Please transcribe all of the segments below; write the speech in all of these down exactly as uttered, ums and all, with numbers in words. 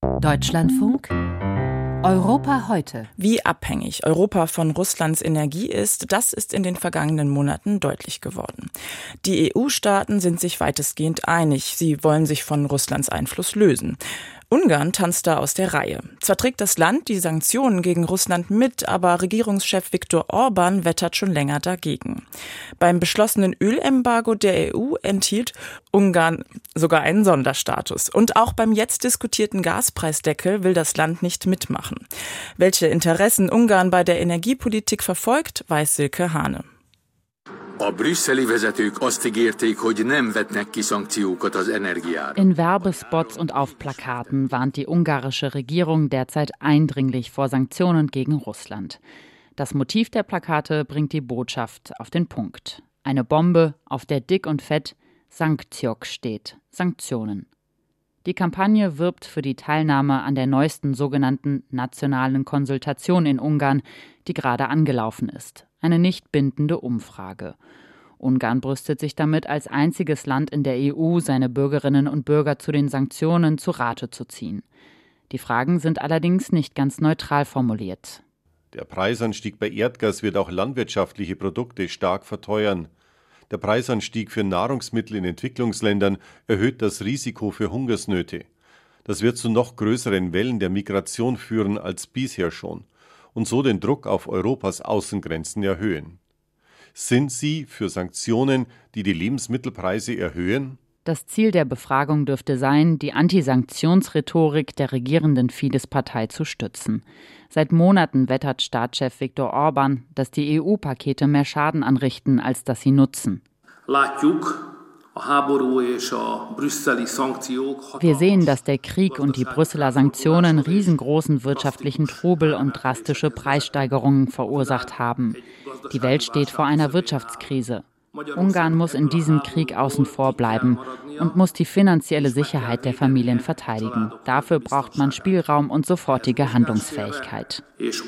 Deutschlandfunk Europa heute. Wie abhängig Europa von Russlands Energie ist, das ist in den vergangenen Monaten deutlich geworden. Die E U-Staaten sind sich weitestgehend einig, sie wollen sich von Russlands Einfluss lösen. Ungarn tanzt da aus der Reihe. Zwar trägt das Land die Sanktionen gegen Russland mit, aber Regierungschef Viktor Orbán wettert schon länger dagegen. Beim beschlossenen Ölembargo der E U enthielt Ungarn sogar einen Sonderstatus. Und auch beim jetzt diskutierten Gaspreisdeckel will das Land nicht mitmachen. Welche Interessen Ungarn bei der Energiepolitik verfolgt, weiß Silke Hane. A brüsszeli vezetők azt ígérték, hogy nem vetnek ki szankciókat az energiára. In Werbespots und auf Plakaten warnt die ungarische Regierung derzeit eindringlich vor Sanktionen gegen Russland. Das Motiv der Plakate bringt die Botschaft auf den Punkt. Eine Bombe, auf der dick und fett Sankciok steht, Sanktionen. Die Kampagne wirbt für die Teilnahme an der neuesten sogenannten nationalen Konsultation in Ungarn, die gerade angelaufen ist. Eine nicht bindende Umfrage. Ungarn brüstet sich damit, als einziges Land in der E U seine Bürgerinnen und Bürger zu den Sanktionen zu Rate zu ziehen. Die Fragen sind allerdings nicht ganz neutral formuliert. Der Preisanstieg bei Erdgas wird auch landwirtschaftliche Produkte stark verteuern. Der Preisanstieg für Nahrungsmittel in Entwicklungsländern erhöht das Risiko für Hungersnöte. Das wird zu noch größeren Wellen der Migration führen als bisher schon und so den Druck auf Europas Außengrenzen erhöhen. Sind Sie für Sanktionen, die die Lebensmittelpreise erhöhen? Das Ziel der Befragung dürfte sein, die Antisanktionsrhetorik der regierenden Fidesz-Partei zu stützen. Seit Monaten wettert Staatschef Viktor Orbán, dass die E U-Pakete mehr Schaden anrichten, als dass sie nutzen. Wir sehen, dass der Krieg und die Brüsseler Sanktionen riesengroßen wirtschaftlichen Trubel und drastische Preissteigerungen verursacht haben. Die Welt steht vor einer Wirtschaftskrise. Ungarn muss in diesem Krieg außen vor bleiben und muss die finanzielle Sicherheit der Familien verteidigen. Dafür braucht man Spielraum und sofortige Handlungsfähigkeit.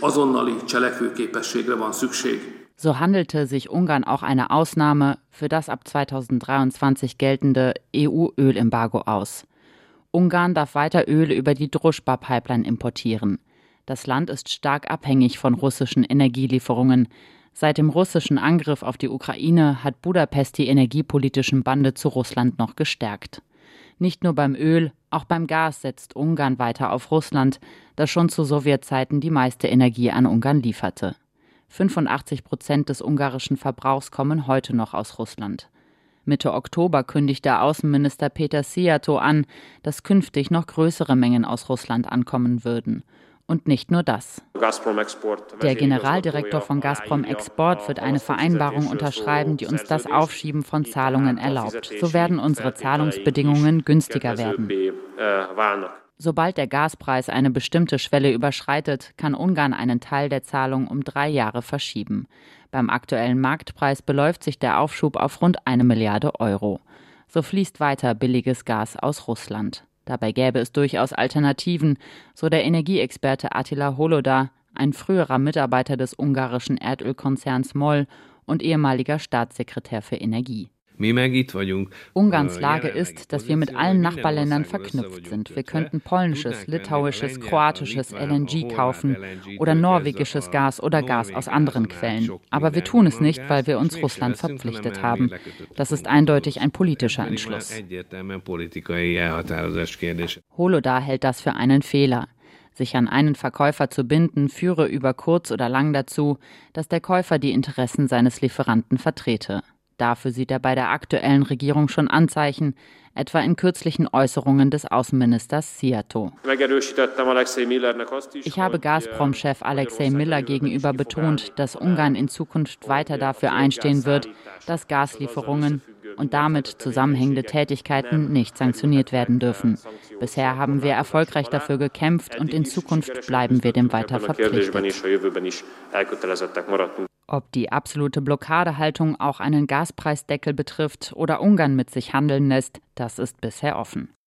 So handelte sich Ungarn auch eine Ausnahme für das ab zweitausenddreiundzwanzig geltende E U-Ölembargo aus. Ungarn darf weiter Öl über die Družba-Pipeline importieren. Das Land ist stark abhängig von russischen Energielieferungen. Seit dem russischen Angriff auf die Ukraine hat Budapest die energiepolitischen Bande zu Russland noch gestärkt. Nicht nur beim Öl, auch beim Gas setzt Ungarn weiter auf Russland, das schon zu Sowjetzeiten die meiste Energie an Ungarn lieferte. fünfundachtzig Prozent des ungarischen Verbrauchs kommen heute noch aus Russland. Mitte Oktober kündigte Außenminister Péter Szijjártó an, dass künftig noch größere Mengen aus Russland ankommen würden. Und nicht nur das. Der Generaldirektor von Gazprom Export wird eine Vereinbarung unterschreiben, die uns das Aufschieben von Zahlungen erlaubt. So werden unsere Zahlungsbedingungen günstiger werden. Sobald der Gaspreis eine bestimmte Schwelle überschreitet, kann Ungarn einen Teil der Zahlung um drei Jahre verschieben. Beim aktuellen Marktpreis beläuft sich der Aufschub auf rund eine Milliarde Euro. So fließt weiter billiges Gas aus Russland. Dabei gäbe es durchaus Alternativen, so der Energieexperte Attila Holoda, ein früherer Mitarbeiter des ungarischen Erdölkonzerns MOL und ehemaliger Staatssekretär für Energie. Ungarns Lage ist, dass wir mit allen Nachbarländern verknüpft sind. Wir könnten polnisches, litauisches, kroatisches L N G kaufen oder norwegisches Gas oder Gas aus anderen Quellen. Aber wir tun es nicht, weil wir uns Russland verpflichtet haben. Das ist eindeutig ein politischer Entschluss. Holoda hält das für einen Fehler. Sich an einen Verkäufer zu binden, führe über kurz oder lang dazu, dass der Käufer die Interessen seines Lieferanten vertrete. Dafür sieht er bei der aktuellen Regierung schon Anzeichen, etwa in kürzlichen Äußerungen des Außenministers Szijjártó. Ich habe Gazprom-Chef Alexei Miller gegenüber betont, dass Ungarn in Zukunft weiter dafür einstehen wird, dass Gaslieferungen und damit zusammenhängende Tätigkeiten nicht sanktioniert werden dürfen. Bisher haben wir erfolgreich dafür gekämpft und in Zukunft bleiben wir dem weiter verpflichtet. Ob die absolute Blockadehaltung auch einen Gaspreisdeckel betrifft oder Ungarn mit sich handeln lässt, das ist bisher offen.